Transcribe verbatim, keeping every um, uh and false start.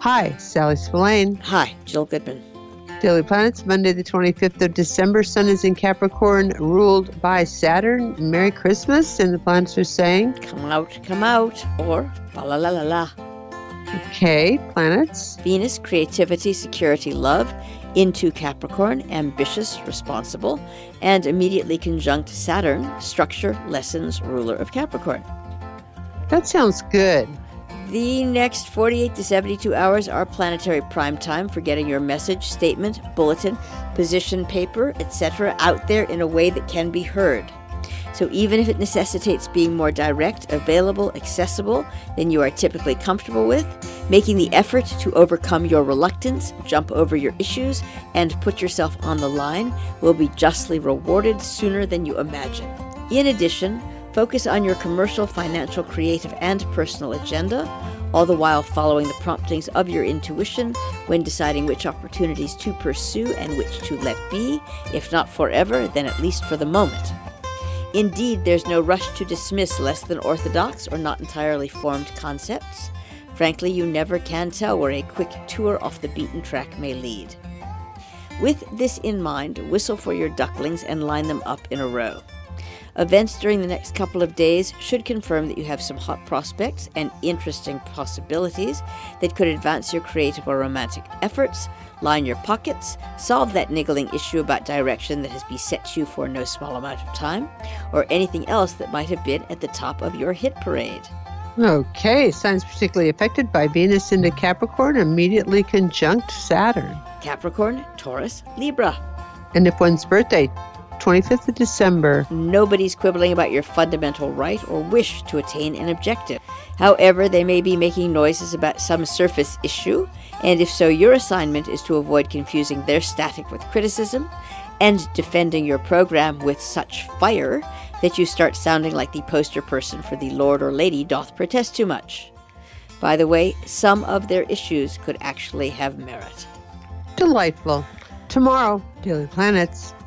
Hi, Sally Spillane. Hi, Jill Goodman. Daily Planets, Monday the twenty-fifth of December. Sun is in Capricorn, ruled by Saturn. Merry Christmas, and the planets are saying, Come out, come out, or ba la la la la. Okay, planets. Venus, creativity, security, love, into Capricorn, ambitious, responsible, and immediately conjunct Saturn, structure, lessons, ruler of Capricorn. That sounds good. The next forty-eight to seventy-two hours are planetary prime time for getting your message, statement, bulletin, position paper, et cetera out there in a way that can be heard. So even if it necessitates being more direct, available, accessible than you are typically comfortable with, making the effort to overcome your reluctance, jump over your issues, and put yourself on the line will be justly rewarded sooner than you imagine. In addition, focus on your commercial, financial, creative, and personal agenda, all the while following the promptings of your intuition when deciding which opportunities to pursue and which to let be, if not forever, then at least for the moment. Indeed, there's no rush to dismiss less than orthodox or not entirely formed concepts. Frankly, you never can tell where a quick tour off the beaten track may lead. With this in mind, whistle for your ducklings and line them up in a row. Events during the next couple of days should confirm that you have some hot prospects and interesting possibilities that could advance your creative or romantic efforts, line your pockets, solve that niggling issue about direction that has beset you for no small amount of time, or anything else that might have been at the top of your hit parade. Okay, signs particularly affected by Venus into Capricorn, immediately conjunct Saturn. Capricorn, Taurus, Libra. And if one's birthday, twenty-fifth of December. Nobody's quibbling about your fundamental right or wish to attain an objective. However, they may be making noises about some surface issue, and if so, your assignment is to avoid confusing their static with criticism and defending your program with such fire that you start sounding like the poster person for the Lord or Lady doth protest too much. By the way, some of their issues could actually have merit. Delightful. Tomorrow, Daily Planets.